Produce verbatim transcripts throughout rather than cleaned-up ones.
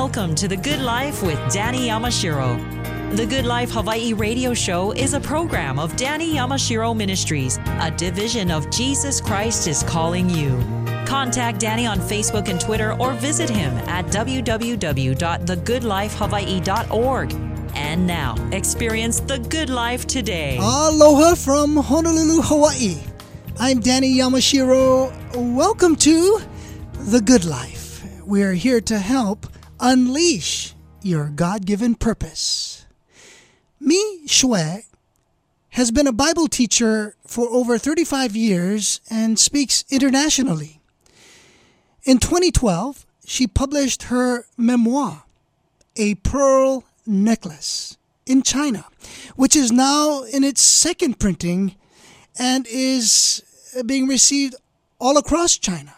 Welcome to The Good Life with Danny Yamashiro. The Good Life Hawaii radio show is a program of Danny Yamashiro Ministries, a division of Jesus Christ is Calling You. Contact Danny on Facebook and Twitter or visit him at w w w dot the good life hawaii dot org. And now, experience the good life today. Aloha from Honolulu, Hawaii. I'm Danny Yamashiro. Welcome to The Good Life. We are here to help unleash your God-given purpose. Mi Shue has been a Bible teacher for over thirty-five years and speaks internationally. In twenty twelve, she published her memoir, A Pearl Necklace, in China, which is now in its second printing and is being received all across China.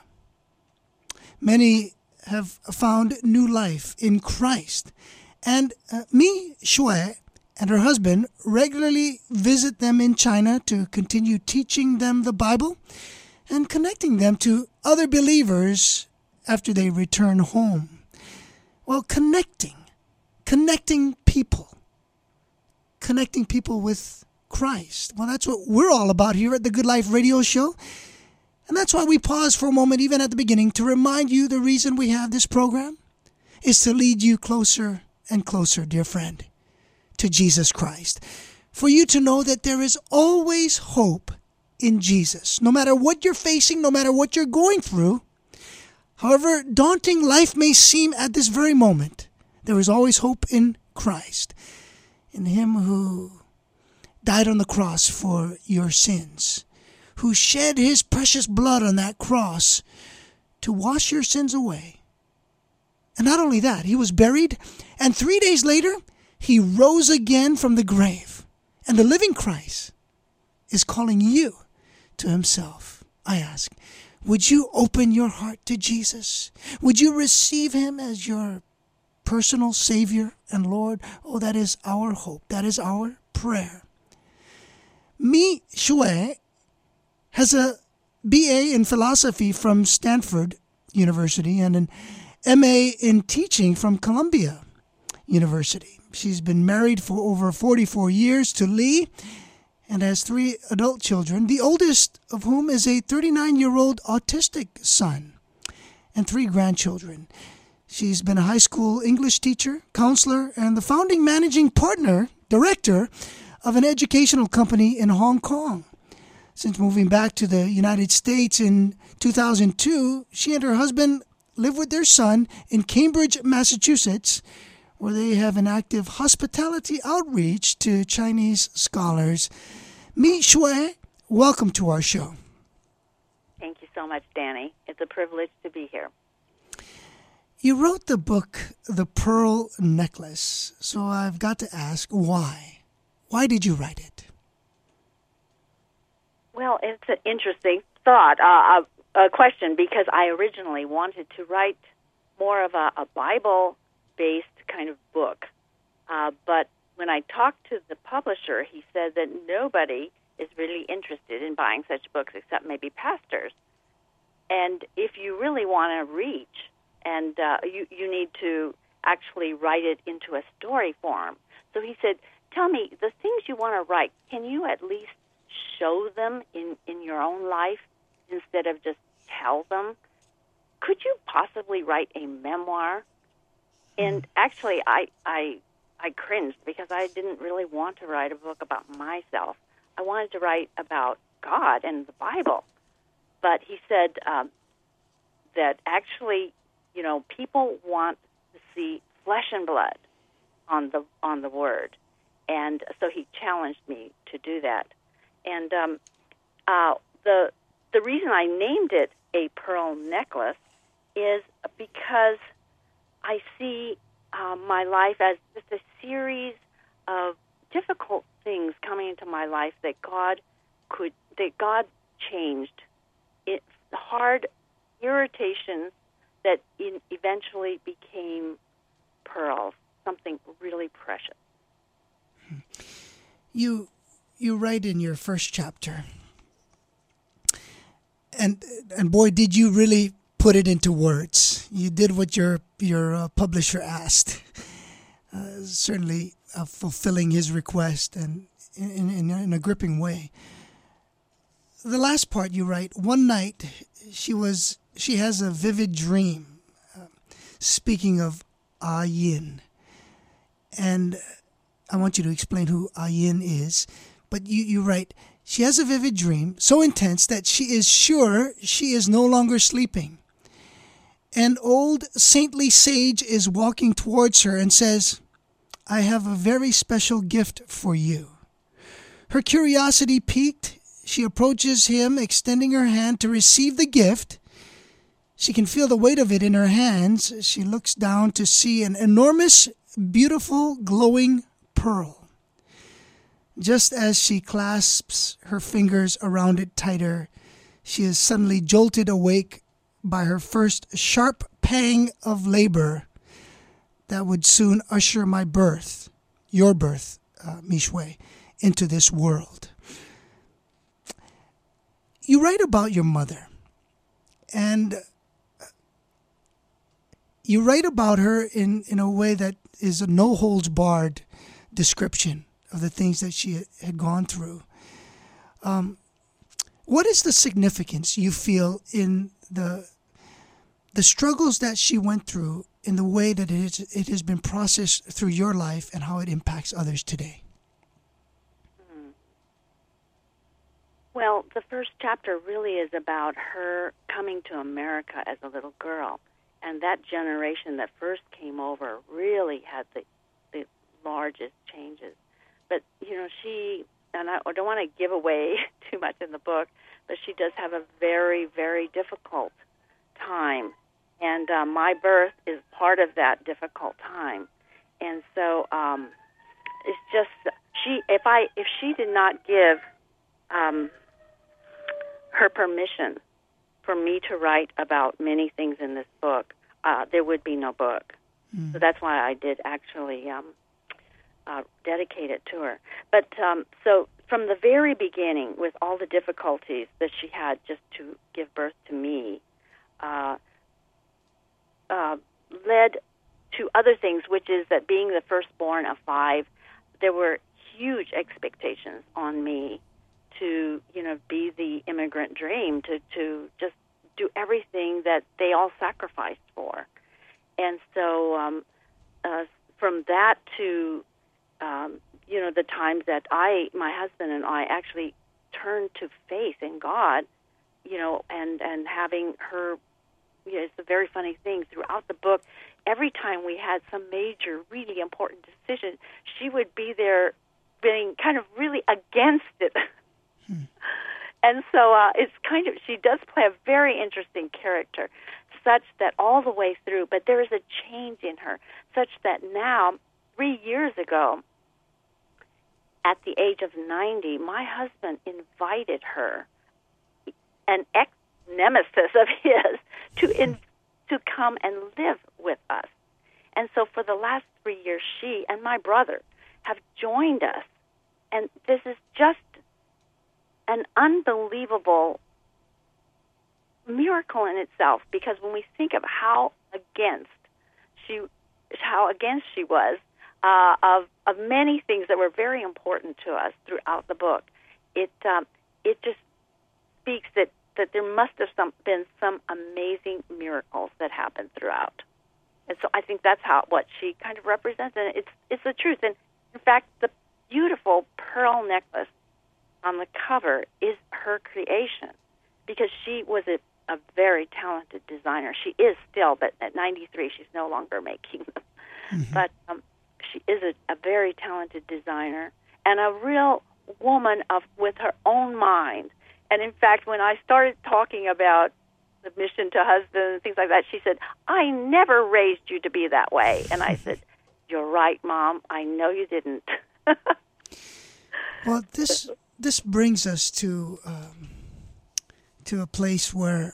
Many have found new life in Christ, and uh, Mi Shue and her husband regularly visit them in China to continue teaching them the Bible and connecting them to other believers after they return home. Well, connecting, connecting people, connecting people with Christ. Well, that's what we're all about here at the Good Life Radio Show. And that's why we pause for a moment, even at the beginning, to remind you the reason we have this program is to lead you closer and closer, dear friend, to Jesus Christ. For you to know that there is always hope in Jesus. No matter what you're facing, no matter what you're going through, however daunting life may seem at this very moment, there is always hope in Christ, in Him who died on the cross for your sins, who shed His precious blood on that cross to wash your sins away. And not only that, He was buried, and three days later, He rose again from the grave. And the living Christ is calling you to Himself. I ask, would you open your heart to Jesus? Would you receive Him as your personal Savior and Lord? Oh, that is our hope. That is our prayer. Mi Shue has a B A in philosophy from Stanford University and an M A in teaching from Columbia University. She's been married for over forty-four years to Lee and has three adult children, the oldest of whom is a thirty-nine-year-old autistic son, and three grandchildren. She's been a high school English teacher, counselor, and the founding managing partner, director of an educational company in Hong Kong. Since moving back to the United States in two thousand two, she and her husband live with their son in Cambridge, Massachusetts, where they have an active hospitality outreach to Chinese scholars. Mi Shue, welcome to our show. Thank you so much, Danny. It's a privilege to be here. You wrote the book, The Pearl Necklace, so I've got to ask, why? Why did you write it? Well, it's an interesting thought, uh, a, a question, because I originally wanted to write more of a, a Bible-based kind of book. Uh, but when I talked to the publisher, he said that nobody is really interested in buying such books except maybe pastors. And if you really want to reach, and uh, you, you need to actually write it into a story form. So he said, tell me, the things you want to write, can you at least show them in, in your own life instead of just tell them? Could you possibly write a memoir? And actually, I, I, I cringed because I didn't really want to write a book about myself. I wanted to write about God and the Bible. But he said um, that actually, you know, people want to see flesh and blood on the on the Word. And so he challenged me to do that. And um, uh, the the reason I named it A Pearl Necklace is because I see uh, my life as just a series of difficult things coming into my life that God could that God changed. It hard irritations that in, eventually became pearls, something really precious. You you write in your first chapter, and and boy, did you really put it into words. You did what your your uh, publisher asked. Uh, certainly uh, fulfilling his request and in, in, in a gripping way. The last part you write, one night she was she has a vivid dream, uh, speaking of Ayin. And I want you to explain who Ayin is. But you, you write, she has a vivid dream, so intense that she is sure she is no longer sleeping. An old saintly sage is walking towards her and says, I have a very special gift for you. Her curiosity piqued, she approaches him, extending her hand to receive the gift. She can feel the weight of it in her hands. She looks down to see an enormous, beautiful, glowing pearl. Just as she clasps her fingers around it tighter, she is suddenly jolted awake by her first sharp pang of labor that would soon usher my birth, your birth, uh, Mishwe, into this world. You write about your mother, and you write about her in, in a way that is a no-holds-barred description of the things that she had gone through. Um, what is the significance you feel in the the struggles that she went through in the way that it, is, it has been processed through your life and how it impacts others today? Well, the first chapter really is about her coming to America as a little girl. And that generation that first came over really had the, the largest changes. But, you know, she, and I don't want to give away too much in the book, but she does have a very, very difficult time. And uh, my birth is part of that difficult time. And so um, it's just, she, if I, if she did not give um, her permission for me to write about many things in this book, uh, there would be no book. Mm. So that's why I did actually um, uh, dedicate it to her. But um, so from the very beginning, with all the difficulties that she had just to give birth to me, uh, uh, led to other things, which is that being the firstborn of five, there were huge expectations on me to, you know, be the immigrant dream, to, to just do everything that they all sacrificed for. And so um, uh, from that to, um, you know, the times that I, my husband and I actually turned to faith in God, you know, and, and having her, you know, it's a very funny thing. Throughout the book, every time we had some major, really important decision, she would be there being kind of really against it. Hmm. And so uh, it's kind of, she does play a very interesting character, such that all the way through, but there is a change in her, such that now, three years ago, at the age of ninety, my husband invited her, an ex-nemesis of his, to in, to come and live with us. And so for the last three years, she and my brother have joined us. And this is just an unbelievable miracle in itself, because when we think of how against she, how against she was uh, of of many things that were very important to us throughout the book, it um, it just speaks that, that there must have some, been some amazing miracles that happened throughout. And so I think that's how what she kind of represents, and it's it's the truth. And in fact, the beautiful pearl necklace on the cover is her creation, because she was a, a very talented designer. She is still, but at ninety-three, she's no longer making them. Mm-hmm. But um, she is a, a very talented designer and a real woman of with her own mind. And in fact, when I started talking about submission to husband and things like that, she said, I never raised you to be that way. And I said, you're right, Mom. I know you didn't. Well, this this brings us to um, to a place where,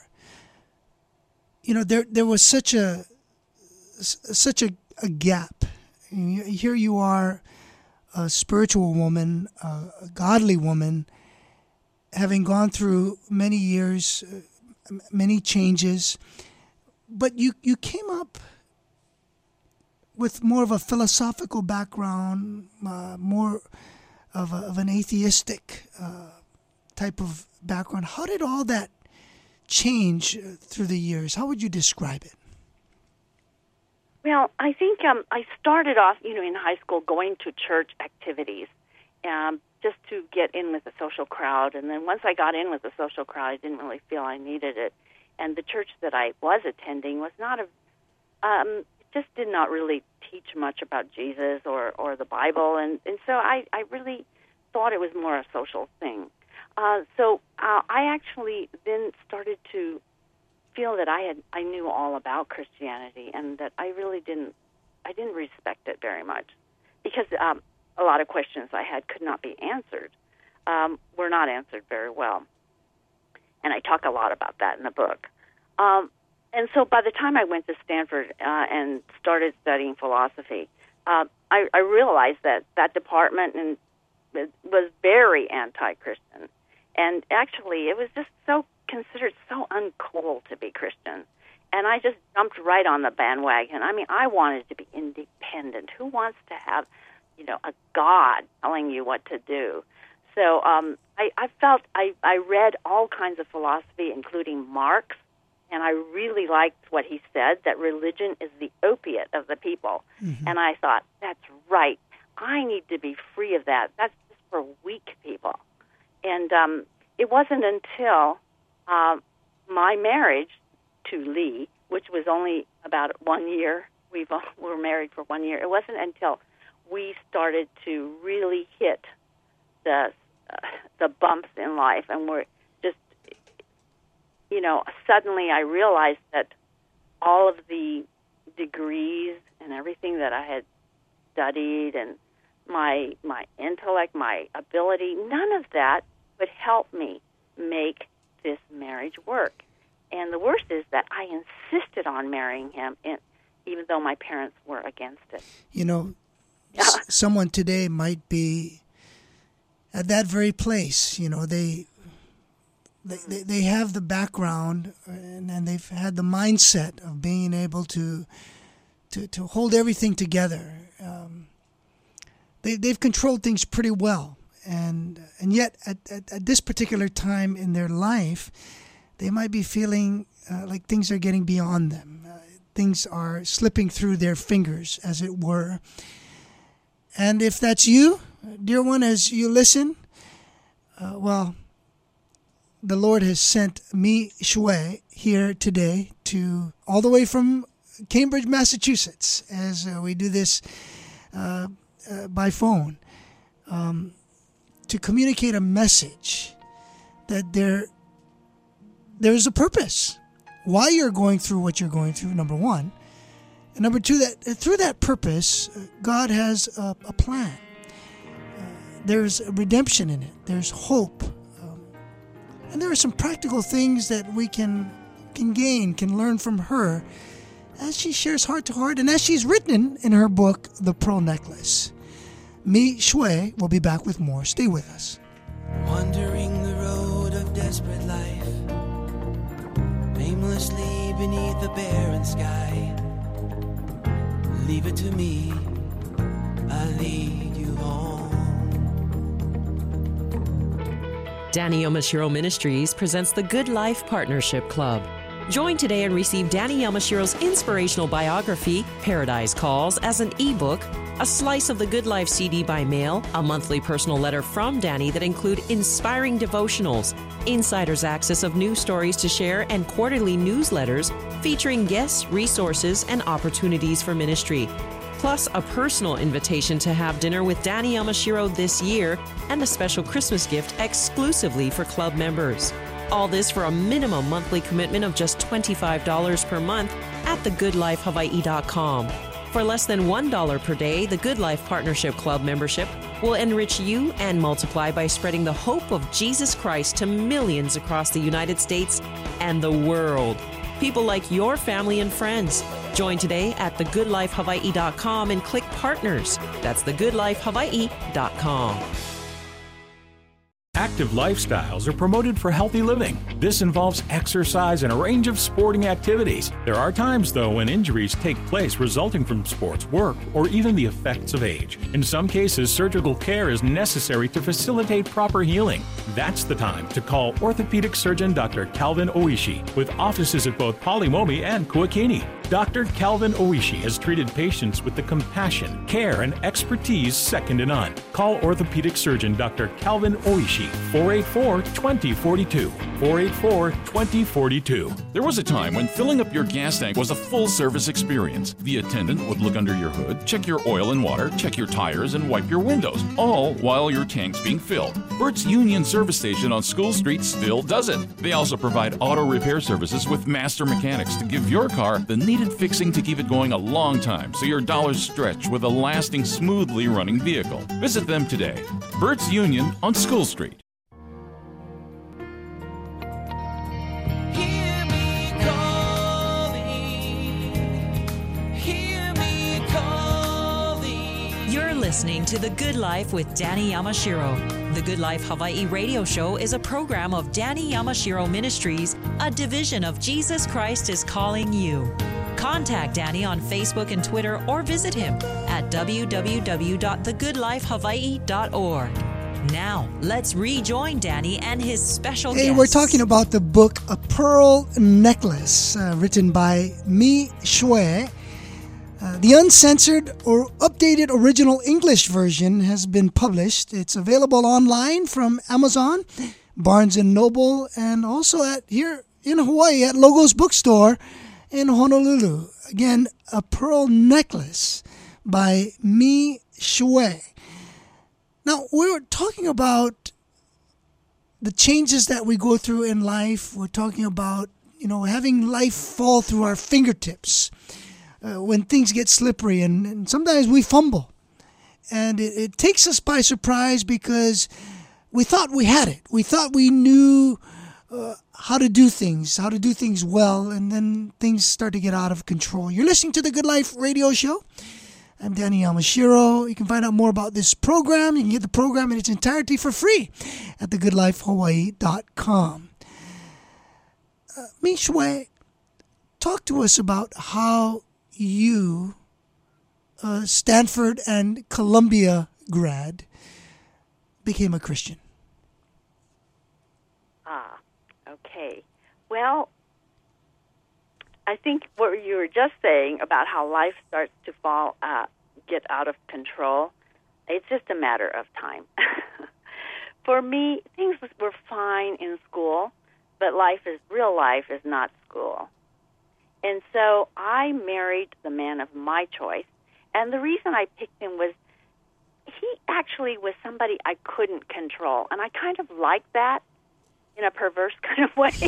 you know, there there was such a such a, a gap. Here you are, a spiritual woman, a godly woman, having gone through many years, many changes, but you, you came up with more of a philosophical background, uh, more of, a, of an atheistic uh, type of background. How did all that change through the years? How would you describe it? Well, I think um, I started off, you know, in high school going to church activities um, just to get in with the social crowd. And then once I got in with the social crowd, I didn't really feel I needed it. And the church that I was attending was not a, um, just did not really teach much about Jesus or, or the Bible. And, and so I, I really thought it was more a social thing. Uh, so uh, I actually then started to feel that I had I knew all about Christianity, and that I really didn't I didn't respect it very much, because um, a lot of questions I had could not be answered, um, were not answered very well, and I talk a lot about that in the book. Um, and so by the time I went to Stanford uh, and started studying philosophy, uh, I, I realized that that department and was very anti-Christian, and actually it was just so considered so uncool to be Christian. And I just jumped right on the bandwagon. I mean, I wanted to be independent. Who wants to have, you know, a God telling you what to do? So um, I, I felt I, I read all kinds of philosophy, including Marx, and I really liked what he said, that religion is the opiate of the people. Mm-hmm. And I thought, that's right. I need to be free of that. That's just for weak people. And um, it wasn't until Uh, my marriage to Lee, which was only about one year, we've, uh, we were married for one year, it wasn't until we started to really hit the uh, the bumps in life, and we're just, you know, suddenly I realized that all of the degrees and everything that I had studied and my my intellect, my ability, none of that would help me make this marriage work. And the worst is that I insisted on marrying him, in, even though my parents were against it. You know, s- someone today might be at that very place. You know, they they, they, they have the background, and, and they've had the mindset of being able to to, to hold everything together. Um, they, they've controlled things pretty well. And and yet, at, at, at this particular time in their life, they might be feeling uh, like things are getting beyond them. Uh, things are slipping through their fingers, as it were. And if that's you, dear one, as you listen, uh, well, the Lord has sent me, Shui, here today, to all the way from Cambridge, Massachusetts, as uh, we do this uh, uh, by phone. Um, to communicate a message that there there's a purpose why you're going through what you're going through, number one. And number two, that through that purpose, God has a, a plan. Uh, there's a redemption in it. There's hope. Um, and there are some practical things that we can can gain, can learn from her as she shares heart to heart and as she's written in her book, The Pearl Necklace. Me, Shui, will be back with more. Stay with us. Wandering the road of desperate life, aimlessly beneath the barren sky. Leave it to me, I'll lead you home. Danny Yamashiro Ministries presents the Good Life Partnership Club. Join today and receive Danny Yamashiro's inspirational biography, Paradise Calls, as an ebook, a slice of the Good Life C D by mail, a monthly personal letter from Danny that include inspiring devotionals, insider's access of news stories to share, and quarterly newsletters featuring guests, resources, and opportunities for ministry. Plus, a personal invitation to have dinner with Danny Yamashiro this year and a special Christmas gift exclusively for club members. All this for a minimum monthly commitment of just twenty-five dollars per month at the good life hawaii dot com. For less than one dollar per day, the Good Life Partnership Club membership will enrich you and multiply by spreading the hope of Jesus Christ to millions across the United States and the world. People like your family and friends. Join today at the good life hawaii dot com and click Partners. That's the good life hawaii dot com. Active lifestyles are promoted for healthy living. This involves exercise and a range of sporting activities. There are times, though, when injuries take place resulting from sports, work, or even the effects of age. In some cases, surgical care is necessary to facilitate proper healing. That's the time to call orthopedic surgeon Doctor Calvin Oishi, with offices at both Polimomi and Kuakini. Doctor Calvin Oishi has treated patients with the compassion, care, and expertise second to none. Call orthopedic surgeon Doctor Calvin Oishi, four eight four, two zero four two, four eight four, two zero four two. There was a time when filling up your gas tank was a full-service experience. The attendant would look under your hood, check your oil and water, check your tires, and wipe your windows, all while your tank's being filled. Bert's Union Service Station on School Street still does it. They also provide auto repair services with master mechanics to give your car the needed fixing to keep it going a long time so your dollars stretch with a lasting, smoothly running vehicle. Visit them today. Bert's Union on School Street. Hear me calling, hear me calling. You're listening to The Good Life with Danny Yamashiro. The Good Life Hawaii radio show is a program of Danny Yamashiro Ministries, a division of Jesus Christ is Calling You. Contact Danny on Facebook and Twitter or visit him at w w w dot the good life hawaii dot org. Now, let's rejoin Danny and his special Hey, guests. we're talking about the book A Pearl Necklace, uh, written by Mi Shui. Uh, the uncensored or updated original English version has been published. It's available online from Amazon, Barnes and Noble, and also at here in Hawaii at Logos Bookstore in Honolulu. Again, A Pearl Necklace by Mi Shui. Now, we were talking about the changes that we go through in life. We're talking about, you know, having life fall through our fingertips uh, when things get slippery, and, and sometimes we fumble. And it, it takes us by surprise because we thought we had it. We thought we knew uh, how to do things, how to do things well, and then things start to get out of control. You're listening to the Good Life radio show. I'm Danny Yamashiro. You can find out more about this program. You can get the program in its entirety for free at the good life hawaii dot com. Uh, Mi Shui, talk to us about how you, uh, Stanford and Columbia grad, became a Christian. Ah, okay. Well, I think what you were just saying about how life starts to fall, uh, get out of control, it's just a matter of time. For me, things were fine in school, but life is real life is not school. And so I married the man of my choice, and the reason I picked him was he actually was somebody I couldn't control, and I kind of liked that in a perverse kind of way.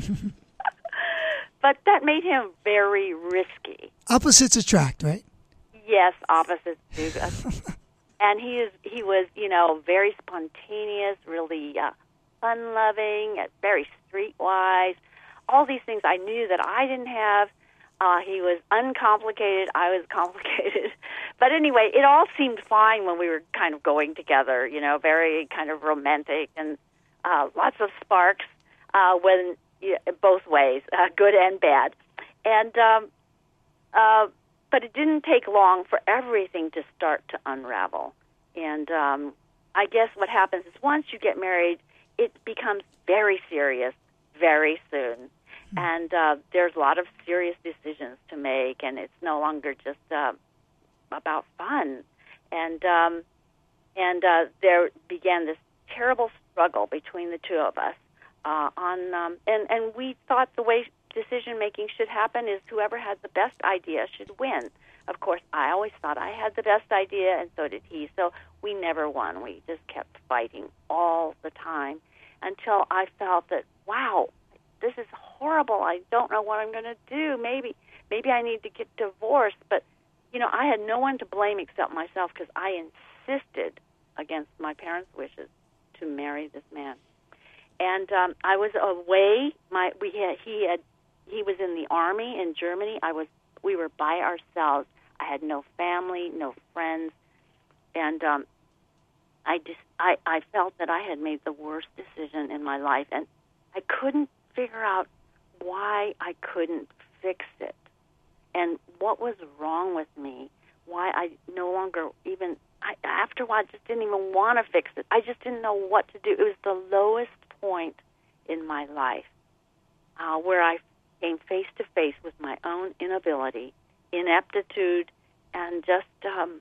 But that made him very risky. Opposites attract, right? Yes, opposites do. And he is he was, you know, very spontaneous, really uh, fun-loving, uh, very streetwise. All these things I knew that I didn't have. Uh, he was uncomplicated. I was complicated. But anyway, it all seemed fine when we were kind of going together, you know, very kind of romantic and uh, lots of sparks uh, when yeah, both ways, uh, good and bad. And um, uh, but it didn't take long for everything to start to unravel. And um, I guess what happens is once you get married, it becomes very serious very soon. Mm-hmm. And uh, there's a lot of serious decisions to make, and it's no longer just uh, about fun. And um, and uh, there began this terrible struggle between the two of us. Uh, on um, and and we thought the way decision making should happen is whoever had the best idea should win. Of course, I always thought I had the best idea, and so did he. So we never won. We just kept fighting all the time until I felt that, wow, this is horrible. I don't know what I'm going to do. Maybe maybe I need to get divorced. But you know, I had no one to blame except myself because I insisted against my parents' wishes to marry this man. And um, I was away. My we had he had he was in the army in Germany. I was we were by ourselves. I had no family, no friends, and um, I just I, I felt that I had made the worst decision in my life, and I couldn't figure out why I couldn't fix it and what was wrong with me, why I no longer even, I, after a while, I just didn't even want to fix it. I just didn't know what to do. It was the lowest point in my life uh, where I came face to face with my own inability, ineptitude, and just um,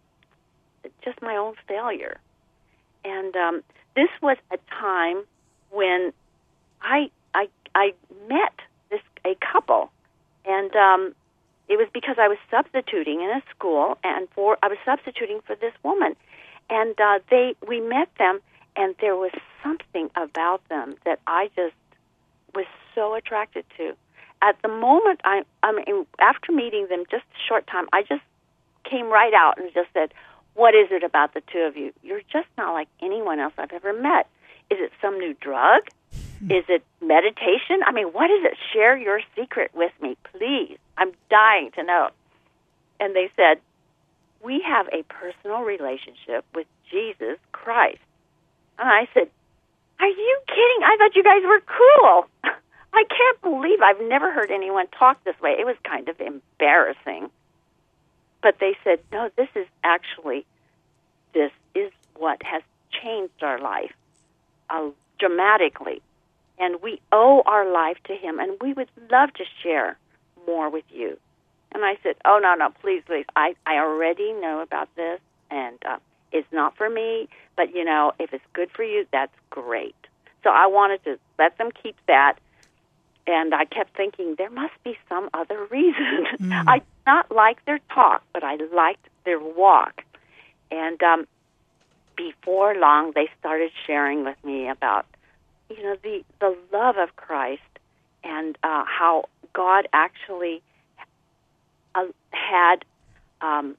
just my own failure. And um, this was a time when I I I met this a couple, and um, it was because I was substituting in a school, and for I was substituting for this woman, and uh, they we met them, and there was something about them that I just was so attracted to. At the moment, I I mean, after meeting them just a short time, I just came right out and just said, "What is it about the two of you? You're just not like anyone else I've ever met. Is it some new drug? Is it meditation? I mean, what is it? Share your secret with me, please. I'm dying to know." And they said, "We have a personal relationship with Jesus Christ." And I said, "Are you kidding? I thought you guys were cool." I can't believe I've never heard anyone talk this way. It was kind of embarrassing. But they said, "No, this is actually, this is what has changed our life uh, dramatically. And we owe our life to him, and we would love to share more with you." And I said, "Oh, no, no, please, please. I, I already know about this, and uh, it's not for me. But, you know, if it's good for you, that's great." So I wanted to let them keep that. And I kept thinking, there must be some other reason. Mm. I did not like their talk, but I liked their walk. And um, before long, they started sharing with me about, you know, the, the love of Christ and uh, how God actually uh, had, um,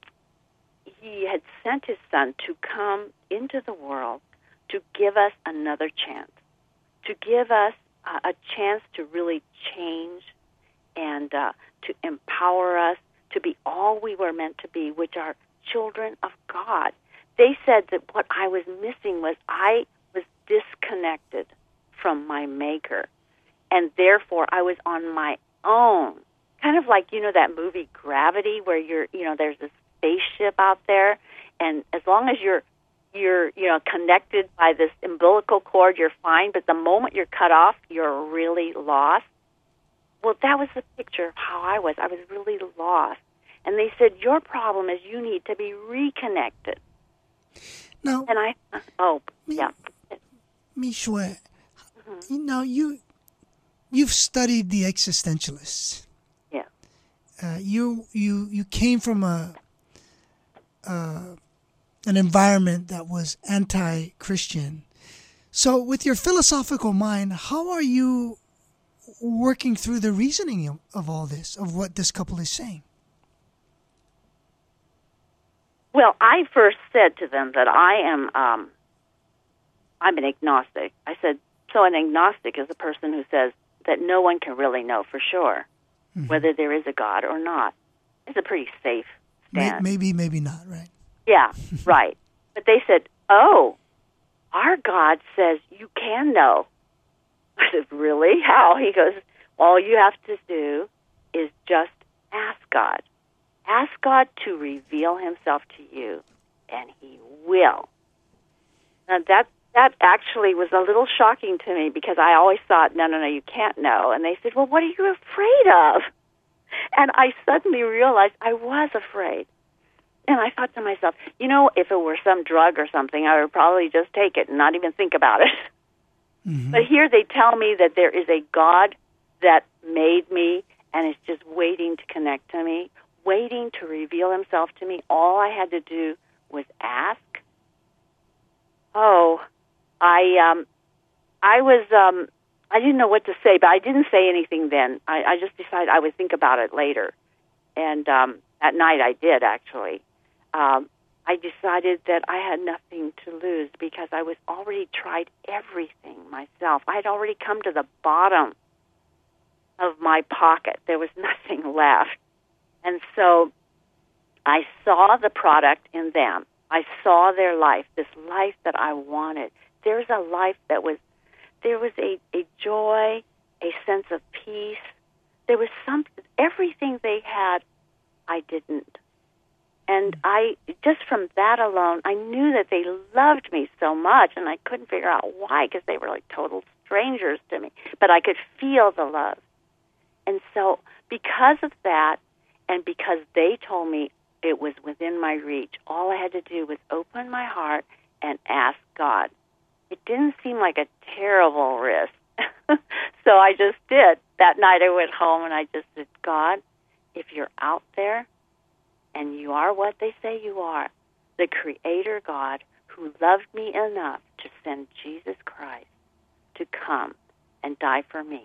he had sent his son to come into the world to give us another chance, to give us Uh, a chance to really change and uh, to empower us to be all we were meant to be, which are children of God. They said that what I was missing was I was disconnected from my Maker, and therefore I was on my own. Kind of like, you know, that movie Gravity, where you're, you know, there's this spaceship out there, and as long as you're you're, you know, connected by this umbilical cord, you're fine, but the moment you're cut off, you're really lost. Well, that was the picture of how I was. I was really lost. And they said, your problem is you need to be reconnected. Now, and I, oh, Mi, yeah. Mishwe, mm-hmm. you know, you, you've studied the existentialists. Yeah. Uh, you, you, you came from a, uh, an environment that was anti-Christian. So with your philosophical mind, how are you working through the reasoning of, of all this, of what this couple is saying? Well, I first said to them that I am, um, I'm an agnostic. I said, so an agnostic is a person who says that no one can really know for sure mm-hmm. whether there is a God or not. It's a pretty safe stand. Maybe, maybe not, right? Yeah, right. But they said, oh, our God says you can know. I said, really? How? He goes, all you have to do is just ask God. Ask God to reveal himself to you, and he will. Now, that, that actually was a little shocking to me because I always thought, no, no, no, you can't know. And they said, well, what are you afraid of? And I suddenly realized I was afraid. And I thought to myself, you know, if it were some drug or something, I would probably just take it and not even think about it. Mm-hmm. But here they tell me that there is a God that made me and is just waiting to connect to me, waiting to reveal himself to me. All I had to do was ask. Oh, I um, I was, um, I didn't know what to say, but I didn't say anything then. I, I just decided I would think about it later. And um, at night I did, actually. Um, I decided that I had nothing to lose because I was already tried everything myself. I had already come to the bottom of my pocket. There was nothing left. And so I saw the product in them. I saw their life, this life that I wanted. There's a life that was, there was a, a joy, a sense of peace. There was something, everything they had, I didn't. And I, just from that alone, I knew that they loved me so much, and I couldn't figure out why, because they were like total strangers to me. But I could feel the love. And so because of that, and because they told me it was within my reach, all I had to do was open my heart and ask God. It didn't seem like a terrible risk. So I just did. That night I went home and I just said, God, if you're out there and you are what they say you are, the Creator God who loved me enough to send Jesus Christ to come and die for me,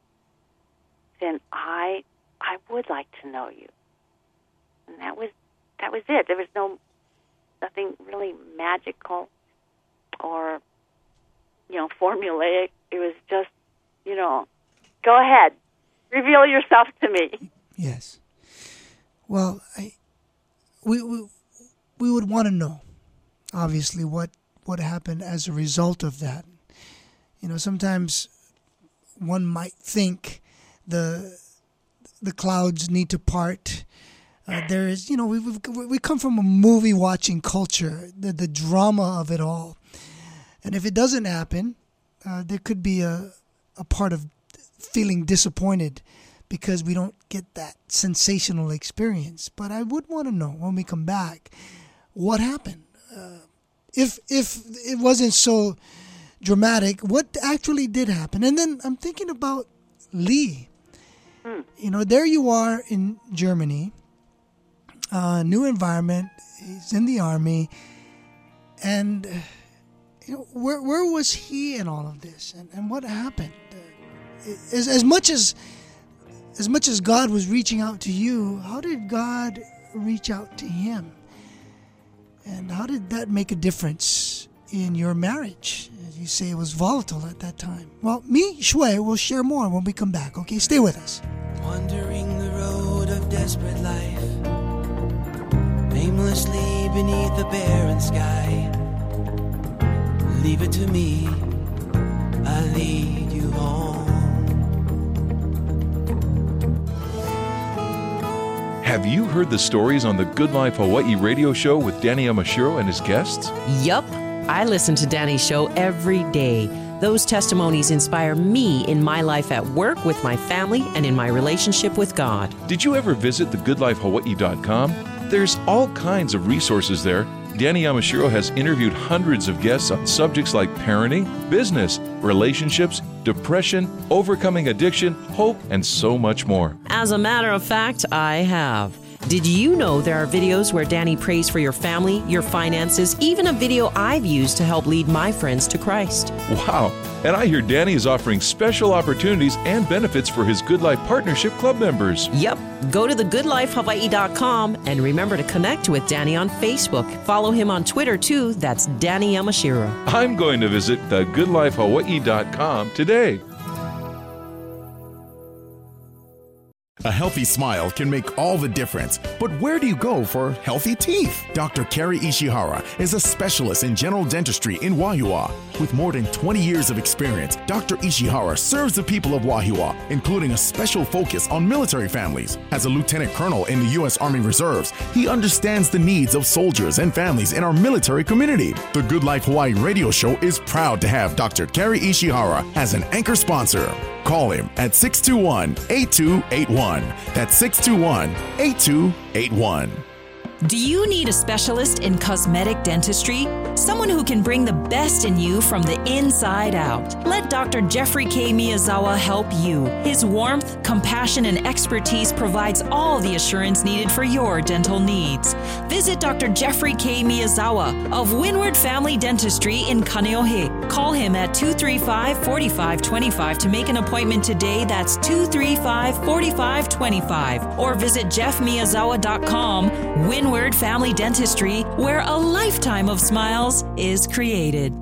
then I I would like to know you. And that was that was it. There was no nothing really magical or, you know, formulaic. It was just, you know, go ahead, reveal yourself to me. Yes. Well, I, we we we would want to know, obviously, what what happened as a result of that. You know, sometimes one might think the the clouds need to part. Uh, there is, you know, we we've, we come from a movie watching culture, the the drama of it all, and if it doesn't happen, uh, there could be a a part of feeling disappointed because we don't get that sensational experience. But I would want to know when we come back what happened. Uh, if if it wasn't so dramatic, what actually did happen? And then I'm thinking about Lee. Hmm. You know, there you are in Germany, uh, new environment. He's in the army, and uh, you know, where where was he in all of this, and, and what happened? Uh, as as much as as much as God was reaching out to you, how did God reach out to him, and how did that make a difference in your marriage? You say it was volatile at that time. Well, me, Shui, will share more when we come back. Okay, stay with us. Wandering the road of desperate life, aimlessly beneath the barren sky. Leave it to me, I'll lead you home. Have you heard the stories on the Good Life Hawaii radio show with Danny Yamashiro and his guests? Yup. I listen to Danny's show every day. Those testimonies inspire me in my life at work, with my family, and in my relationship with God. Did you ever visit the good life hawaii dot com? There's all kinds of resources there. Danny Yamashiro has interviewed hundreds of guests on subjects like parenting, business, relationships, depression, overcoming addiction, hope, and so much more. As a matter of fact, I have. Did you know there are videos where Danny prays for your family, your finances, even a video I've used to help lead my friends to Christ? Wow. And I hear Danny is offering special opportunities and benefits for his Good Life Partnership Club members. Yep. Go to the good life hawaii dot com and remember to connect with Danny on Facebook. Follow him on Twitter too. That's Danny Yamashiro. I'm going to visit the good life hawaii dot com today. A healthy smile can make all the difference, but where do you go for healthy teeth? Doctor Kerry Ishihara is a specialist in general dentistry in Wahiawa. With more than twenty years of experience, Doctor Ishihara serves the people of Wahiawa, including a special focus on military families. As a lieutenant colonel in the U S Army Reserves, he understands the needs of soldiers and families in our military community. The Good Life Hawaii radio show is proud to have Doctor Kerry Ishihara as an anchor sponsor. Call him at six two one, eight two eight one. That's six two one, eight two eight one. Do you need a specialist in cosmetic dentistry? Someone who can bring the best in you from the inside out. Let Doctor Jeffrey K. Miyazawa help you. His warmth, compassion, and expertise provides all the assurance needed for your dental needs. Visit Doctor Jeffrey K. Miyazawa of Windward Family Dentistry in Kaneohe. Call him at two three five, four five two five to make an appointment today. That's two three five, four five two five. Or visit jeff miyazawa dot com. Windward Family Dentistry, where a lifetime of smiles is created.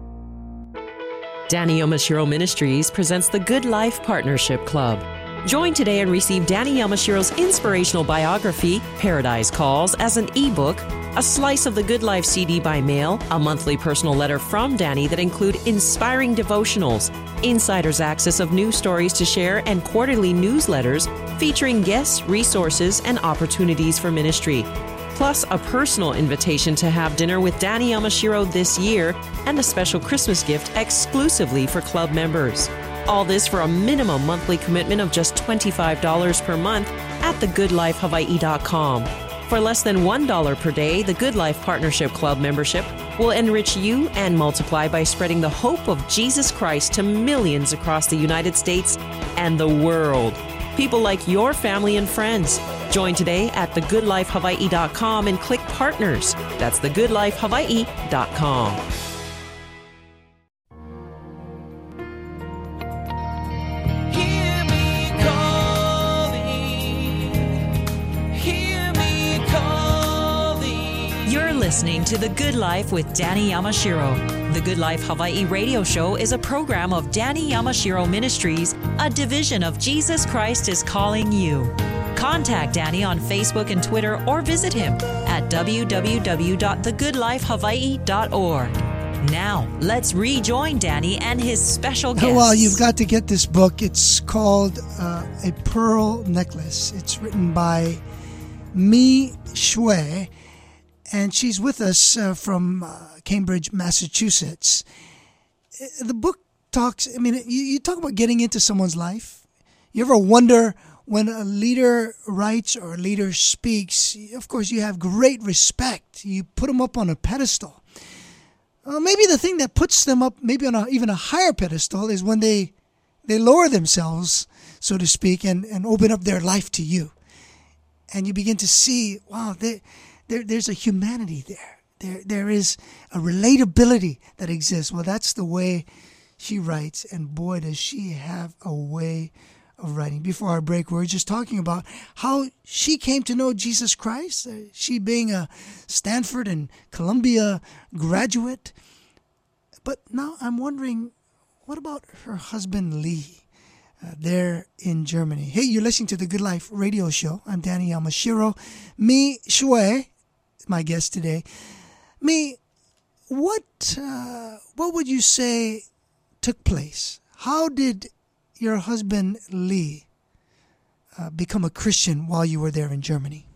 Danny Yamashiro Ministries presents the Good Life Partnership Club. Join today and receive Danny Yamashiro's inspirational biography, Paradise Calls, as an ebook, a slice of the Good Life C D by mail, a monthly personal letter from Danny that include inspiring devotionals, insider's access of news stories to share, and quarterly newsletters featuring guests, resources, and opportunities for ministry. Plus a personal invitation to have dinner with Danny Yamashiro this year and a special Christmas gift exclusively for club members. All this for a minimum monthly commitment of just twenty-five dollars per month at the good life hawaii dot com. For less than one dollar per day, the Good Life Partnership Club membership will enrich you and multiply by spreading the hope of Jesus Christ to millions across the United States and the world. People like your family and friends. Join today at the good life hawaii dot com and click Partners. That's the good life hawaii dot com. Listening to The Good Life with Danny Yamashiro. The Good Life Hawaii radio show is a program of Danny Yamashiro Ministries, a division of Jesus Christ is Calling You. Contact Danny on Facebook and Twitter or visit him at w w w dot the good life hawaii dot org. Now, let's rejoin Danny and his special guest. Well, you've got to get this book. It's called uh, A Pearl Necklace. It's written by Mi Shui. And she's with us uh, from uh, Cambridge, Massachusetts. The book talks, I mean, you, you talk about getting into someone's life. You ever wonder when a leader writes or a leader speaks, of course, you have great respect. You put them up on a pedestal. Uh, maybe the thing that puts them up maybe on a, even a higher pedestal is when they they lower themselves, so to speak, and, and open up their life to you. And you begin to see, wow, they... There, there's a humanity there. There, there is a relatability that exists. Well, that's the way she writes, and boy, does she have a way of writing. Before our break, we were just talking about how she came to know Jesus Christ. Uh, she being a Stanford and Columbia graduate. But now I'm wondering, what about her husband Lee? Uh, there in Germany. Hey, you're listening to the Good Life radio show. I'm Danny Yamashiro. Mi Shui, my guest today. Mi, what uh, what would you say took place? How did your husband Lee uh, become a Christian while you were there in Germany?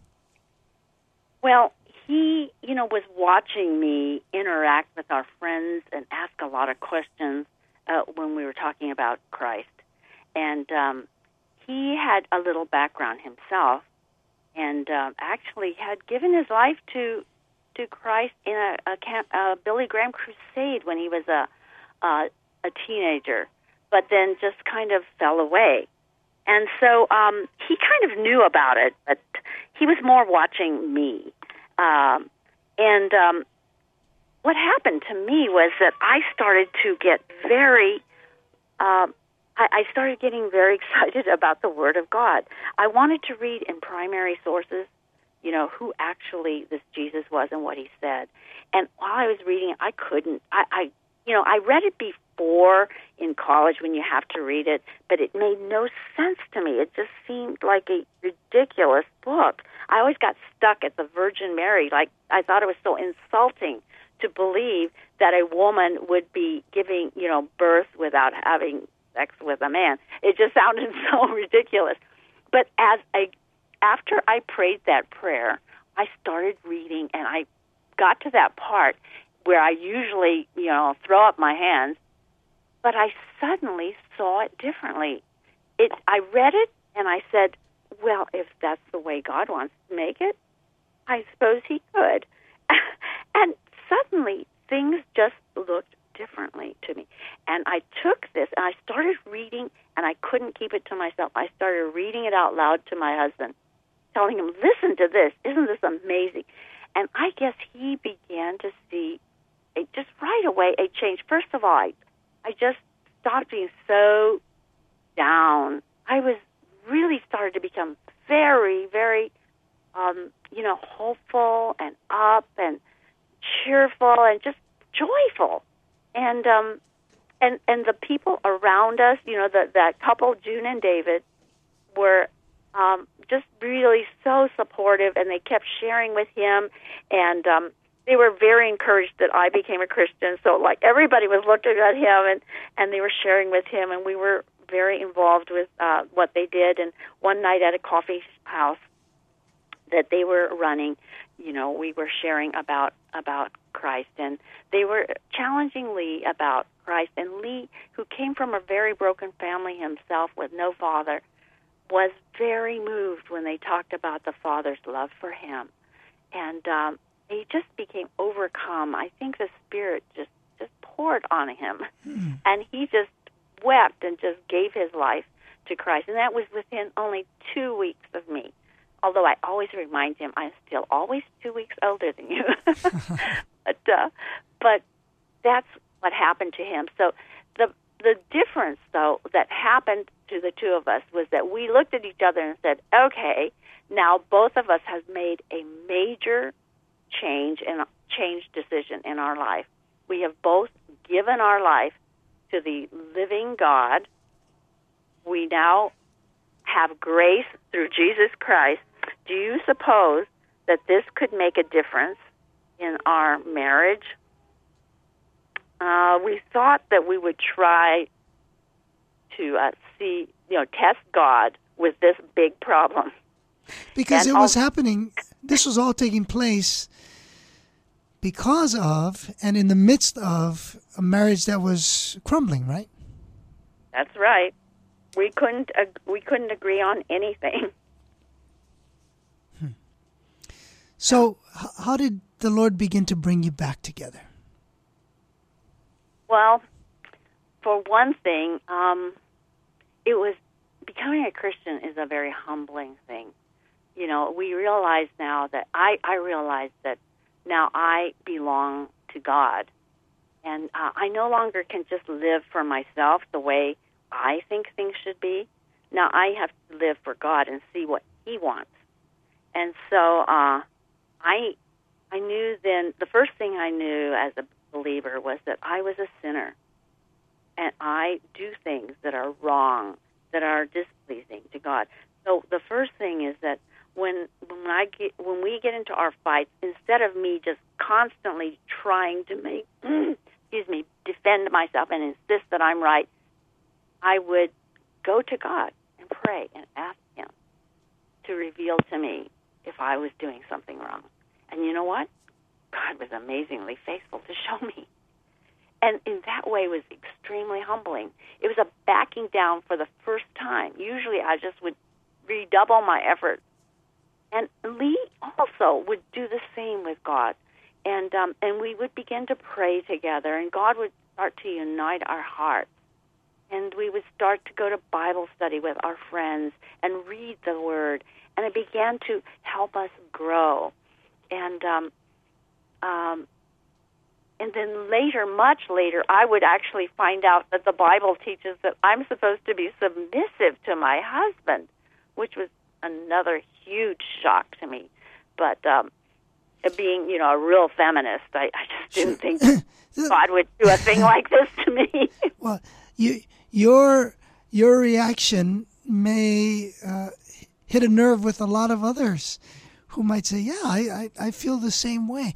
Well, he, you know, was watching me interact with our friends and ask a lot of questions uh, when we were talking about Christ. And um, he had a little background himself, and um, actually had given his life to to Christ in a, a, camp, a Billy Graham crusade when he was a, a a teenager, but then just kind of fell away. And so um, he kind of knew about it, but he was more watching me. Um, and um, what happened to me was that I started to get very... Uh, I started getting very excited about the Word of God. I wanted to read in primary sources, you know, who actually this Jesus was and what he said. And while I was reading it, I couldn't. I, I, you know, I read it before in college when you have to read it, but it made no sense to me. It just seemed like a ridiculous book. I always got stuck at the Virgin Mary. Like, I thought it was so insulting to believe that a woman would be giving, you know, birth without having sex with a man. It just sounded so ridiculous. But as I, after I prayed that prayer, I started reading, and I got to that part where I usually, you know, throw up my hands, but I suddenly saw it differently. It, I read it, and I said, well, if that's the way God wants to make it, I suppose he could. And suddenly, things just looked differently to me. And I took this, and I started reading, and I couldn't keep it to myself. I started reading it out loud to my husband, telling him, listen to this. Isn't this amazing? And I guess he began to see, a, just right away, a change. First of all, I, I just stopped being so down. I was really started to become very, very, um, you know, hopeful and up and cheerful and just joyful. And um, and and the people around us, you know, the, that couple, June and David, were um, just really so supportive, and they kept sharing with him, and um, they were very encouraged that I became a Christian. So, like, everybody was looking at him, and, and they were sharing with him, and we were very involved with uh, what they did. And one night at a coffee house that they were running, you know, we were sharing about about Christ, and they were challenging Lee about Christ. And Lee, who came from a very broken family himself with no father, was very moved when they talked about the Father's love for him. And um, he just became overcome. I think the Spirit just, just poured on him. Mm. And he just wept and just gave his life to Christ. And that was within only two weeks of me. Although I always remind him, I'm still always two weeks older than you. but, uh, but that's what happened to him. So the the difference, though, that happened to the two of us was that we looked at each other and said, okay, now both of us have made a major change and change decision in our life. We have both given our life to the living God. We now have grace through Jesus Christ. Do you suppose that this could make a difference in our marriage? Uh, we thought that we would try to uh, see, you know, test God with this big problem. Because and it was also, happening, this was all taking place because of and in the midst of a marriage that was crumbling, right? That's right. We couldn't uh, we couldn't agree on anything. Hmm. So, h- how did the Lord begin to bring you back together? Well, for one thing, um, it was becoming a Christian is a very humbling thing. You know, we realize now that I, I realize that now I belong to God. And uh, I no longer can just live for myself the way I think things should be. Now I have to live for God and see what He wants. And so uh, I I knew then, the first thing I knew as a believer was that I was a sinner. And I do things that are wrong, that are displeasing to God. So the first thing is that when when I get when we get into our fights, instead of me just constantly trying to make excuse me defend myself and insist that I'm right, I would go to God and pray and ask Him to reveal to me if I was doing something wrong. And you know what? God was amazingly faithful to show me. And in that way was extremely humbling. It was a backing down for the first time. Usually I just would redouble my efforts. And Lee also would do the same with God. And um, and we would begin to pray together, and God would start to unite our hearts. And we would start to go to Bible study with our friends and read the Word. And it began to help us grow. And um, um, and then later, much later, I would actually find out that the Bible teaches that I'm supposed to be submissive to my husband, which was another huge shock to me. But um, being, you know, a real feminist, I, I just didn't think God would do a thing like this to me. Well, you, your your reaction may uh, hit a nerve with a lot of others who might say, "Yeah, I, I, I feel the same way."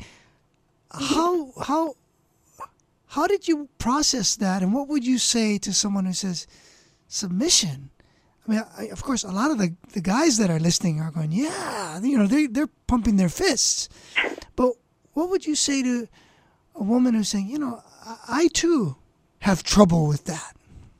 How how how did you process that, and what would you say to someone who says submission? I mean, I, of course, a lot of the, the guys that are listening are going, yeah, you know, they they're pumping their fists. But what would you say to a woman who's saying, you know, I, I too have trouble with that?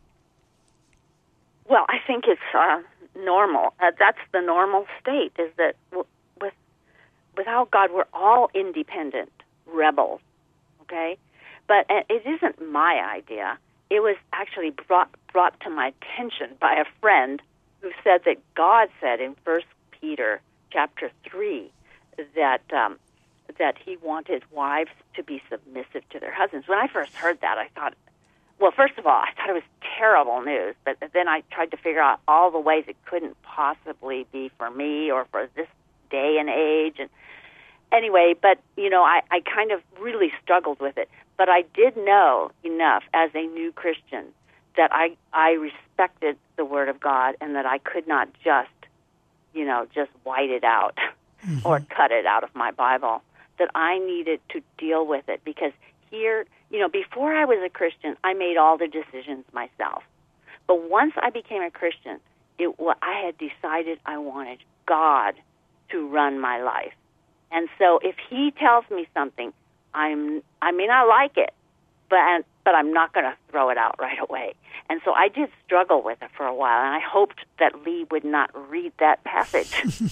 Well, I think it's uh, normal. Uh, that's the normal state. Is that w- with without God, we're all independent rebels. Okay, but uh, it isn't my idea. It was actually brought brought to my attention by a friend who said that God said in First Peter chapter three that um, that He wanted wives to be submissive to their husbands. When I first heard that, I thought, well, first of all, I thought it was terrible news. But then I tried to figure out all the ways it couldn't possibly be for me or for this day and age. And anyway, but you know, I, I kind of really struggled with it. But I did know enough as a new Christian that I, I respected the Word of God and that I could not just you know, just white it out mm-hmm. or cut it out of my Bible, that I needed to deal with it. Because here, you know, before I was a Christian, I made all the decisions myself. But once I became a Christian, it, well, I had decided I wanted God to run my life. And so if he tells me something, I'm, I may not like it, but, but I'm not going to throw it out right away. And so I did struggle with it for a while, and I hoped that Lee would not read that passage.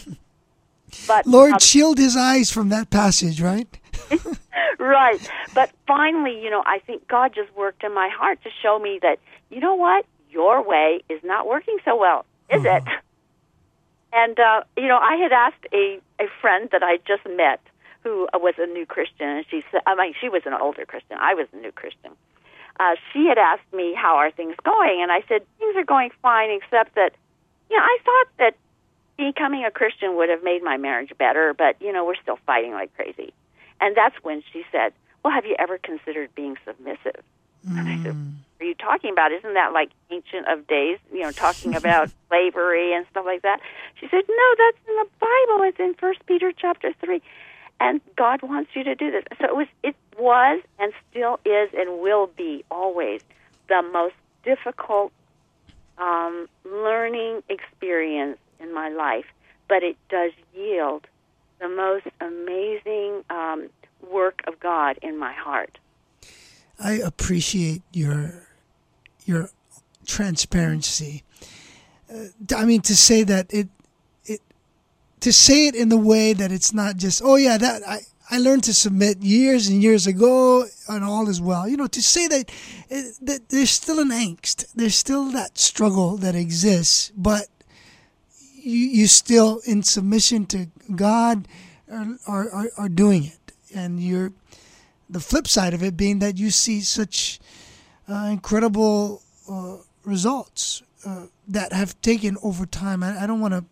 But Lord, um, shield his eyes from that passage, right? Right. But finally, you know, I think God just worked in my heart to show me that, you know what, your way is not working so well, is uh-huh. it? And, uh, you know, I had asked a, a friend that I just met who was a new Christian, and she said, I mean, she was an older Christian. I was a new Christian. Uh, she had asked me, how are things going? And I said, things are going fine, except that, you know, I thought that becoming a Christian would have made my marriage better, but, you know, we're still fighting like crazy. And that's when she said, well, have you ever considered being submissive? Mm. And I said, what are you talking about? Isn't that like Ancient of Days, you know, talking about slavery and stuff like that? She said, no, that's in the Bible. It's in First Peter chapter three. And God wants you to do this. So it was, it was and still is and will be always the most difficult um, learning experience in my life. But it does yield the most amazing um, work of God in my heart. I appreciate your your transparency. Uh, I mean, to say that it it to say it in the way that it's not just, oh yeah, that I, I learned to submit years and years ago and all is well. You know, to say that, it, that there's still an angst, there's still that struggle that exists, but you you still in submission to God are are, are doing it, and you're. The flip side of it being that you see such uh, incredible uh, results uh, that have taken over time. I, I don't want to,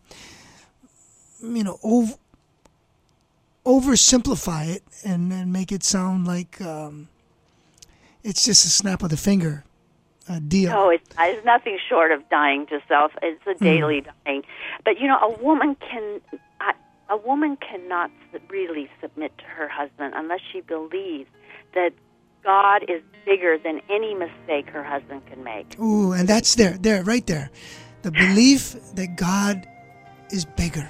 you know, over, oversimplify it and, and make it sound like um, it's just a snap of the finger uh, deal. No, it's, it's nothing short of dying to self. It's a daily mm. dying. But, you know, a woman can... I, A woman cannot really submit to her husband unless she believes that God is bigger than any mistake her husband can make. Ooh, and that's there, there, right there. The belief that God is bigger.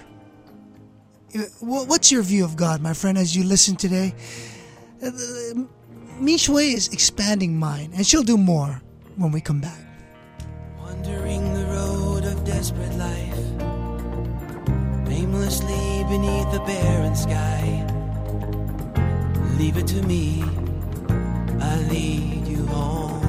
What's your view of God, my friend, as you listen today? Mish Wei is expanding mine, and she'll do more when we come back. Wandering the road of desperate life, aimlessly beneath the barren sky. Leave it to me, I'll lead you home.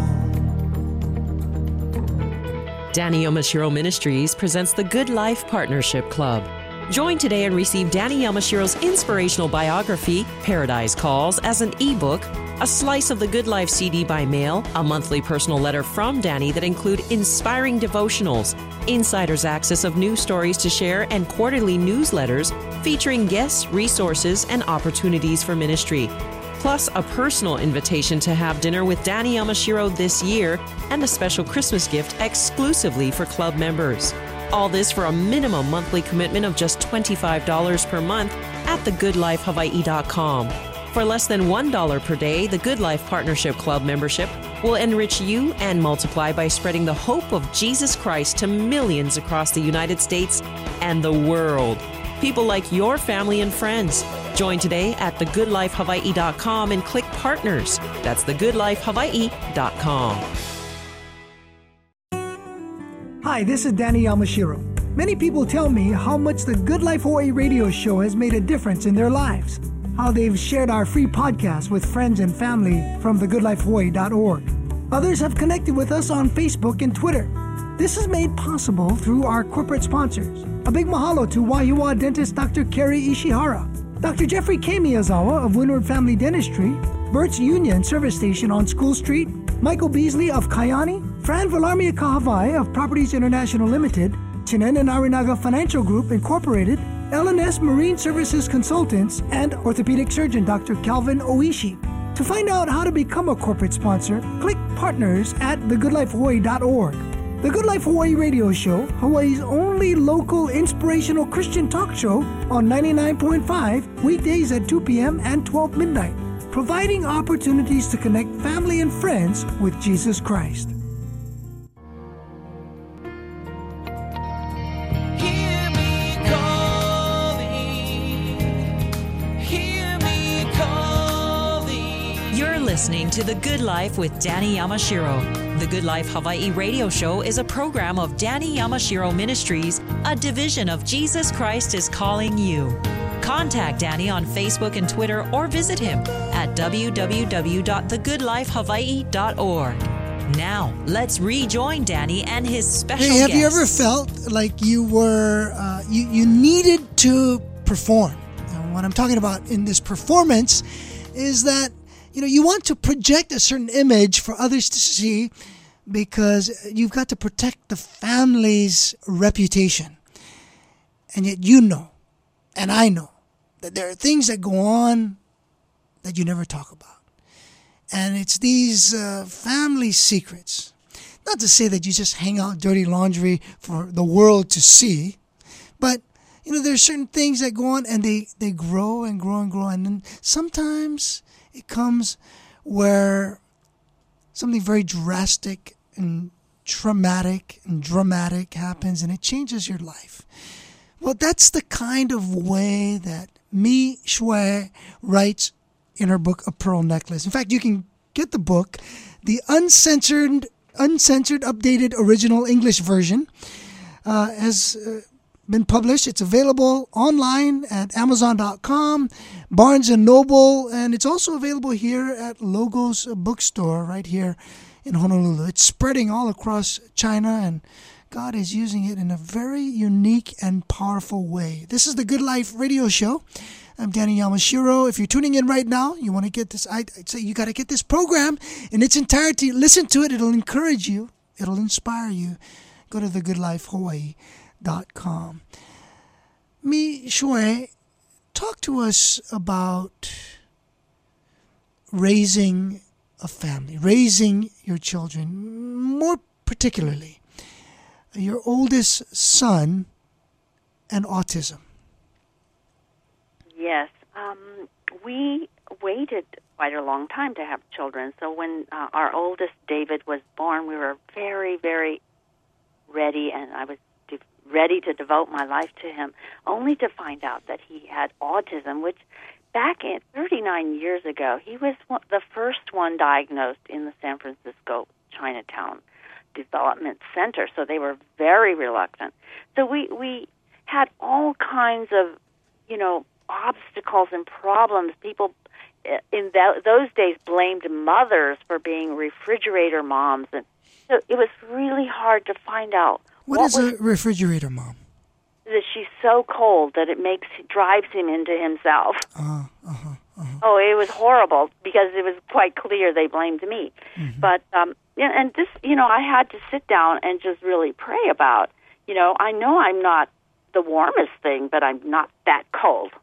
Danny Yamashiro Ministries presents the Good Life Partnership Club. Join today and receive Danny Yamashiro's inspirational biography, Paradise Calls, as an ebook, a slice of the Good Life C D by mail, a monthly personal letter from Danny that include inspiring devotionals, insider's access of news stories to share, and quarterly newsletters featuring guests, resources, and opportunities for ministry. Plus, a personal invitation to have dinner with Danny Yamashiro this year and a special Christmas gift exclusively for club members. All this for a minimum monthly commitment of just twenty-five dollars per month at the good life hawaii dot com. For less than one dollar per day, the Good Life Partnership Club membership will enrich you and multiply by spreading the hope of Jesus Christ to millions across the United States and the world. People like your family and friends. Join today at the good life hawaii dot com and click Partners. That's the good life hawaii dot com. Hi, this is Danny Yamashiro. Many people tell me how much the Good Life Hawaii radio show has made a difference in their lives. How they've shared our free podcast with friends and family from the good life hawaii dot org. Others have connected with us on Facebook and Twitter. This is made possible through our corporate sponsors. A big mahalo to Wahiawa dentist Doctor Kerry Ishihara, Doctor Jeffrey K. Miyazawa of Windward Family Dentistry, Burt's Union Service Station on School Street, Michael Beasley of Kayani, Fran Valarmia Kahavai of Properties International Limited, Chinen and Arinaga Financial Group Incorporated, L and S Marine Services Consultants, and orthopedic surgeon Doctor Calvin Oishi. To find out how to become a corporate sponsor, click Partners at the good life hawaii dot org. The Good Life Hawaii radio show, Hawaii's only local inspirational Christian talk show on ninety-nine point five, weekdays at two p.m. and twelve midnight, providing opportunities to connect family and friends with Jesus Christ. Hear me calling, hear me calling. You're listening to The Good Life with Danny Yamashiro. The Good Life Hawaii radio show is a program of Danny Yamashiro Ministries, a division of Jesus Christ is Calling You. Contact Danny on Facebook and Twitter or visit him at w w w dot the good life hawaii dot org. Now, let's rejoin Danny and his special Hey, have guest. you ever felt like you were, uh, you, you needed to perform? And what I'm talking about in this performance is that, you know, you want to project a certain image for others to see because you've got to protect the family's reputation. And yet you know, and I know, that there are things that go on that you never talk about. And it's these uh, family secrets. Not to say that you just hang out dirty laundry for the world to see, but, you know, there are certain things that go on and they, they grow and grow and grow. And then sometimes it comes where something very drastic and traumatic and dramatic happens and it changes your life. Well, that's the kind of way that Mi Shui writes in her book, A Pearl Necklace. In fact, you can get the book, the uncensored, uncensored, updated original English version uh, has uh, been published. It's available online at amazon dot com, Barnes and Noble, and it's also available here at Logos Bookstore right here in Honolulu. It's spreading all across China, and God is using it in a very unique and powerful way. This is the Good Life radio show. I'm Danny Yamashiro. If you're tuning in right now, you want to get this, I'd, I'd say you got to get this program in its entirety. Listen to it. It'll encourage you. It'll inspire you. Go to the good life hawaii dot com. Mi Shui, talk to us about raising a family, raising your children, more particularly your oldest son and autism. Yes. Um, we waited quite a long time to have children. So when uh, our oldest, David, was born, we were very, very ready, and I was de- ready to devote my life to him, only to find out that he had autism, which back in thirty-nine years ago, he was one, the first one diagnosed in the San Francisco Chinatown Development Center, so they were very reluctant. So we, we had all kinds of, you know, obstacles and problems. People in that, those days blamed mothers for being refrigerator moms, and so it was really hard to find out What, what is was, a refrigerator mom? That she's so cold that it makes drives him into himself. Uh, uh-huh, uh-huh. Oh, it was horrible because it was quite clear they blamed me. Mm-hmm. But um, yeah, and this, you know, I had to sit down and just really pray about. You know, I know I'm not the warmest thing, but I'm not that cold.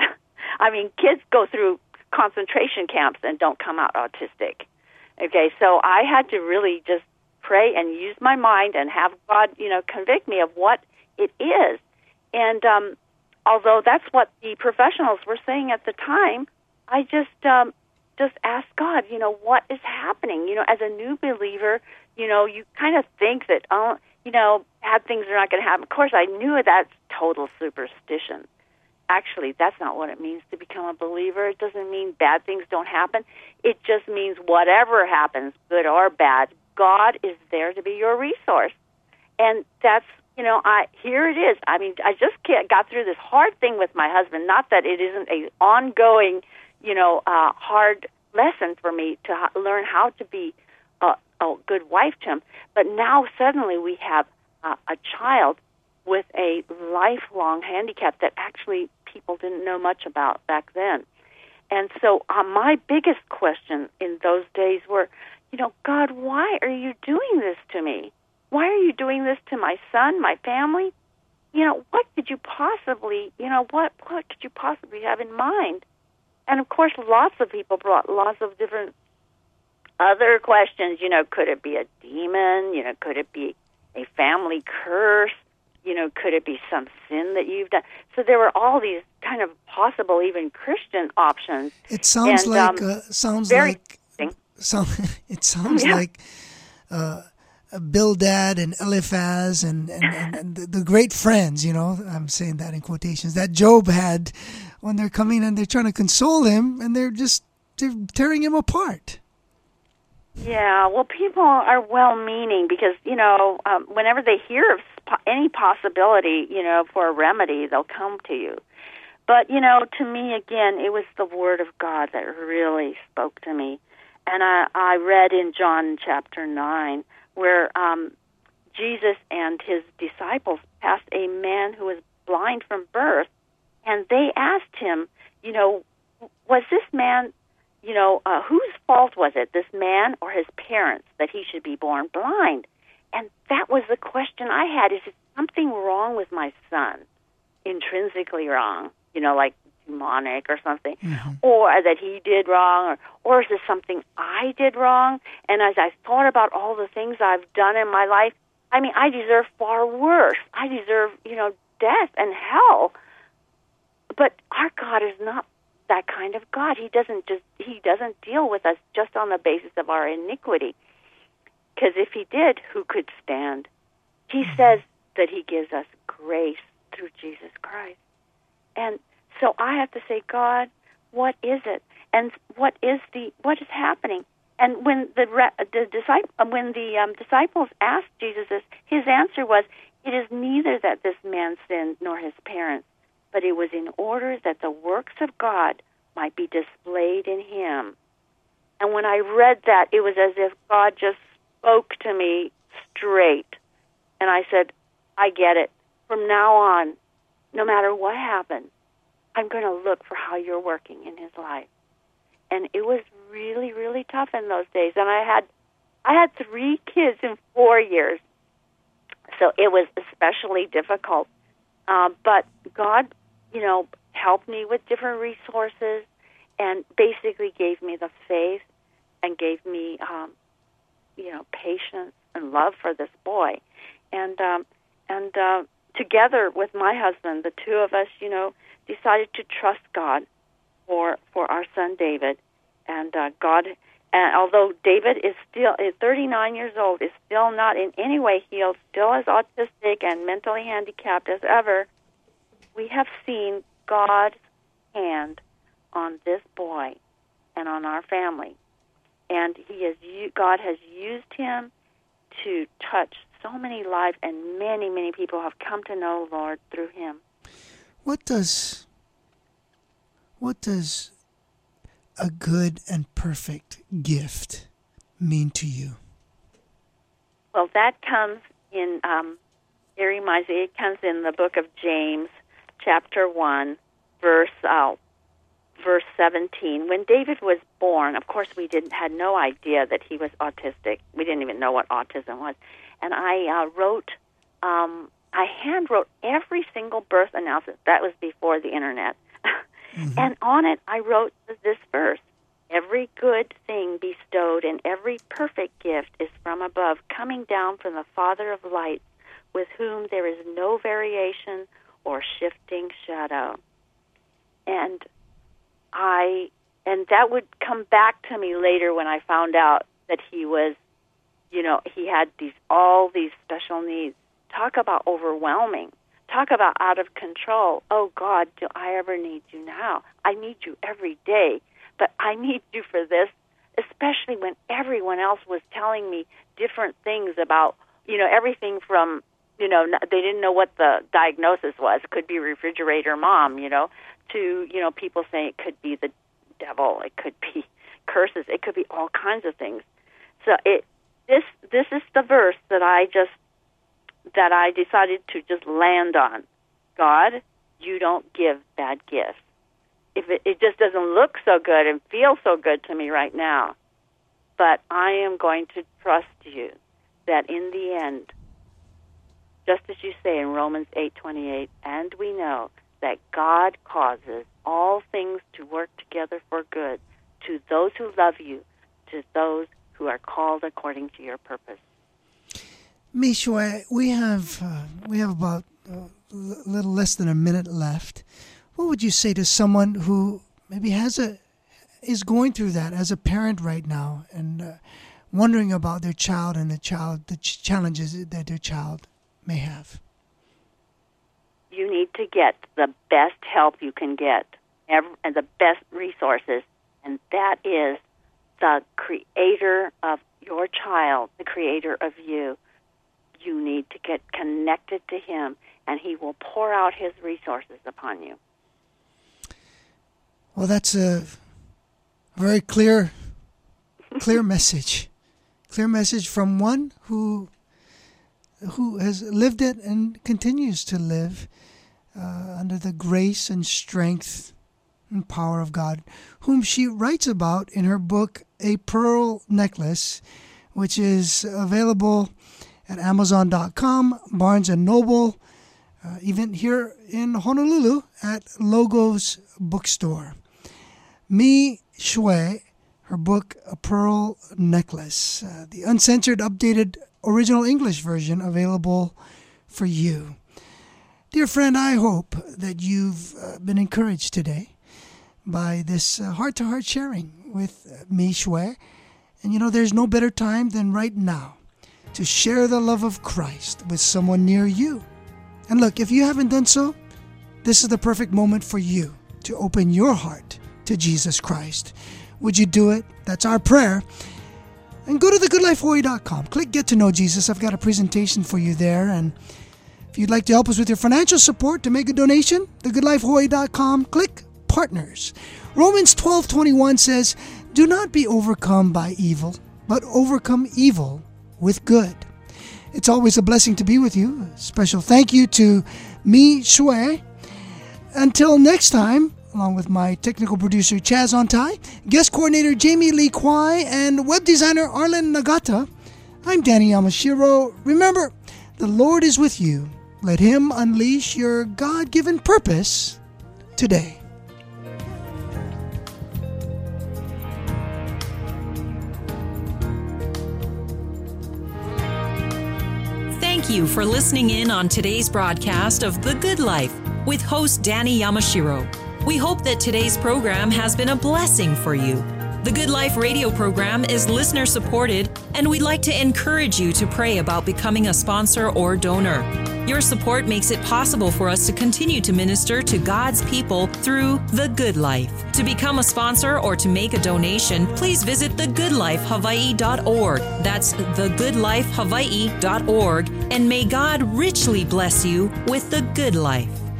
I mean, kids go through concentration camps and don't come out autistic. Okay, so I had to really just pray and use my mind and have God, you know, convict me of what it is. And um, although that's what the professionals were saying at the time, I just um, just asked God, you know, what is happening? You know, as a new believer, you know, you kind of think that, oh, you know, bad things are not going to happen. Of course, I knew that's total superstition. Actually, that's not what it means to become a believer. It doesn't mean bad things don't happen. It just means whatever happens, good or bad, God is there to be your resource. And that's, you know, I here it is. I mean, I just got through this hard thing with my husband. Not that it isn't an ongoing, you know, uh, hard lesson for me to ha- learn how to be a, a good wife to him. But now suddenly we have uh, a child with a lifelong handicap that actually people didn't know much about back then. And so uh, my biggest question in those days were, you know, God, why are you doing this to me? Why are you doing this to my son, my family? You know, what could you possibly, you know, what, what could you possibly have in mind? And, of course, lots of people brought lots of different other questions. You know, could it be a demon? You know, could it be a family curse? You know, could it be some sin that you've done? So there were all these kind of possible, even Christian options. It sounds and, like um, uh, sounds very like so, it sounds yeah. like uh, Bildad and Eliphaz and, and, and, and the, the great friends. You know, I'm saying that in quotations, that Job had when they're coming and they're trying to console him, and they're just they're tearing him apart. Yeah, well, people are well-meaning because, you know, um, whenever they hear of sp- any possibility, you know, for a remedy, they'll come to you. But, you know, to me, again, it was the Word of God that really spoke to me. And I, I read in John chapter nine where um, Jesus and his disciples passed a man who was blind from birth, and they asked him, you know, was this man... You know, uh, whose fault was it, this man or his parents, that he should be born blind? And that was the question I had. Is it something wrong with my son, intrinsically wrong, you know, like demonic or something, mm-hmm. or that he did wrong, or, or is it something I did wrong? And as I thought about all the things I've done in my life, I mean, I deserve far worse. I deserve, you know, death and hell. But our God is not that kind of God. He doesn't just he doesn't deal with us just on the basis of our iniquity. Because if he did, who could stand? He mm-hmm. says that he gives us grace through Jesus Christ. And so I have to say, God, what is it? And what is the what is happening? And when the the disciple when the um, disciples asked Jesus this, his answer was, "It is neither that this man sinned nor his parents, but it was in order that the works of God might be displayed in him." And when I read that, it was as if God just spoke to me straight. And I said, I get it. From now on, no matter what happens, I'm going to look for how you're working in his life. And it was really, really tough in those days. And I had I had three kids in four years. So it was especially difficult. Uh, but God, you know, helped me with different resources and basically gave me the faith and gave me, um, you know, patience and love for this boy. And um, and uh, together with my husband, the two of us, you know, decided to trust God for for our son David. And uh, God, and although David is still is thirty-nine years old, is still not in any way healed, still as autistic and mentally handicapped as ever, we have seen God's hand on this boy and on our family. And he has, God has used him to touch so many lives, and many, many people have come to know the Lord through him. What does what does a good and perfect gift mean to you? Well, that comes in, um, Gary Mizey, it comes in the book of James, chapter one, verse uh, verse seventeen. When David was born, of course, we didn't had no idea that he was autistic. We didn't even know what autism was. And I uh, wrote, um, I hand wrote every single birth announcement. That was before the internet. Mm-hmm. And on it, I wrote this verse: "Every good thing bestowed and every perfect gift is from above, coming down from the Father of lights, with whom there is no variation or shifting shadow." And I, and that would come back to me later when I found out that he was, you know, he had these all these special needs. Talk about overwhelming. Talk about out of control. Oh, God, do I ever need you now? I need you every day, but I need you for this, especially when everyone else was telling me different things about, you know, everything from, you know, they didn't know what the diagnosis was. It could be refrigerator mom, you know, to, you know, people saying it could be the devil. It could be curses. It could be all kinds of things. So it this this is the verse that I just, that I decided to just land on. God, you don't give bad gifts. If it, it just doesn't look so good and feel so good to me right now, but I am going to trust you that in the end, just as you say in Romans eight twenty-eight, and we know that God causes all things to work together for good to those who love you, to those who are called according to your purpose. Mishwe, we have uh, we have about a little less than a minute left. What would you say to someone who maybe has a is going through that as a parent right now and uh, wondering about their child and the child the ch- challenges that their child may have? You need to get the best help you can get, every, and the best resources, and that is the creator of your child, the creator of you. You need to get connected to him, and he will pour out his resources upon you. Well, that's a very clear, clear message. Clear message from one who who has lived it and continues to live uh, under the grace and strength and power of God, whom she writes about in her book, A Pearl Necklace, which is available at Amazon dot com, Barnes and Noble, uh, even here in Honolulu at Logos Bookstore. Mi Shwe, her book, A Pearl Necklace, uh, the uncensored, updated, original English version available for you. Dear friend, I hope that you've uh, been encouraged today by this uh, heart-to-heart sharing with uh, Mi Shwe. And you know, there's no better time than right now to share the love of Christ with someone near you. And look, if you haven't done so, this is the perfect moment for you to open your heart to Jesus Christ. Would you do it? That's our prayer. And go to the good life hawaii dot com. Click Get to Know Jesus. I've got a presentation for you there. And if you'd like to help us with your financial support to make a donation, the good life hawaii dot com. Click Partners. Romans twelve twenty-one says, "Do not be overcome by evil, but overcome evil with good." It's always a blessing to be with you. A special thank you to Mi Shwe. Until next time, along with my technical producer Chaz Ontai, guest coordinator Jamie Lee Kwai, and web designer Arlen Nagata, I'm Danny Yamashiro. Remember, the Lord is with you. Let Him unleash your God-given purpose today. Thank you for listening in on today's broadcast of The Good Life with host Danny Yamashiro. We hope that today's program has been a blessing for you. The Good Life radio program is listener supported, and we'd like to encourage you to pray about becoming a sponsor or donor. Your support makes it possible for us to continue to minister to God's people through The Good Life. To become a sponsor or to make a donation, please visit the good life hawaii dot org. That's the good life hawaii dot org, and may God richly bless you with the good life.